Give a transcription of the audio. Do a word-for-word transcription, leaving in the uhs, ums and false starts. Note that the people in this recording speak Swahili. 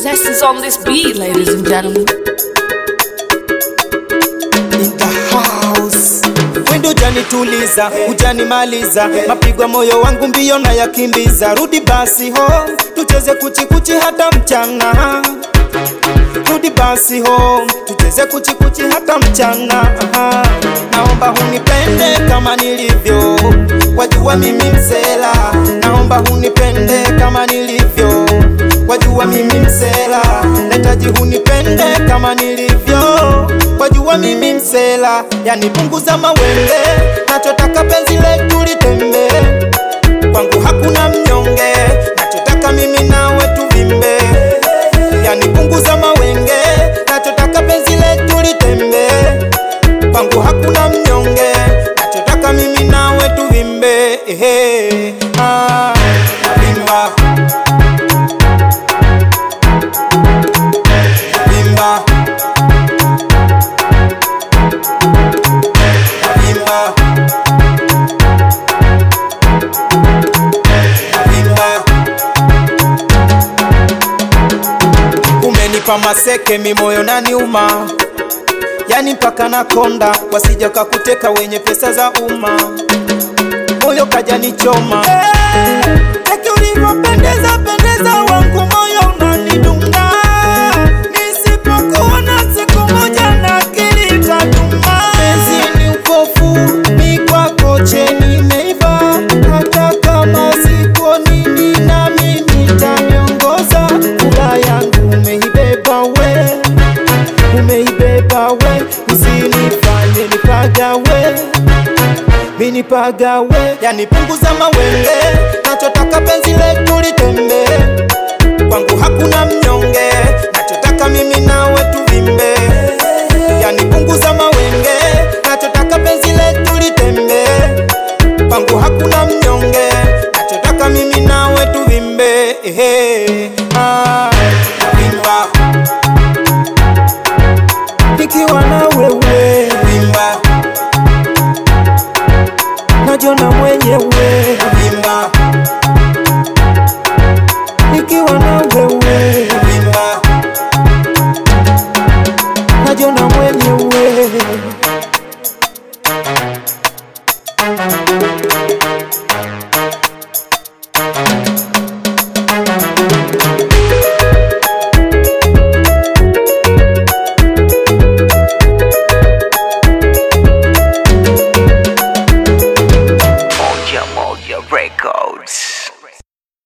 Zest is on this beat, ladies and gentlemen. In the house. Wendo jani tuliza, ujani maliza, mapigo moyo wangu mbio na yakimbiza. Rudi basi home, tucheze kuchi kuchi hata mchana. Rudi basi home, tucheze kuchi kuchi hata mchana. Aha. Naomba hunipende kama nilivyo, wajua mimi msela. Naomba hunipende kama nilivyo, wajua mimi msela. Nahitaji hunipende kama nilivyo, wajua mimi msela. Yani punguza mawenge, nachotaka penzi letu litembe. Kwangu hakuna mnyonge, nachotaka mimi nawe tuvimbe. Yani punguza mawenge, nachotaka penzi letu litembe. Kwangu hakuna mnyonge, nachotaka mimi nawe tuvimbe. Ehe, ah, vimba vimba vimba vimba. Umenipa maseke mimoyo na niuma, yani mpaka nakonda, wasija kakuteka wenye pesa za umma. Moyo kaja nichoma, hey, eki ulivyopendeza pendeza wangu moyo unanidunga. Nisipokuona siku moja na akili itaduma. Penzi ni upofu, ni kwako cheni meiva. Hata kama sikuoni na mimi nitaniongoza. Furaha yangu umeibeba we, umeibeba we. Usinifanye nipagawe, mini pagawe. Yani punguza mawenge, nachotaka penzi letu litembe. Kwangu hakuna mnyonge, nachotaka mimi nawe tuvimbe. Yani punguza mawenge, nachotaka penzi letu litembe. Kwangu hakuna mnyonge, nachotaka mimi nawe tuvimbe. Ehe.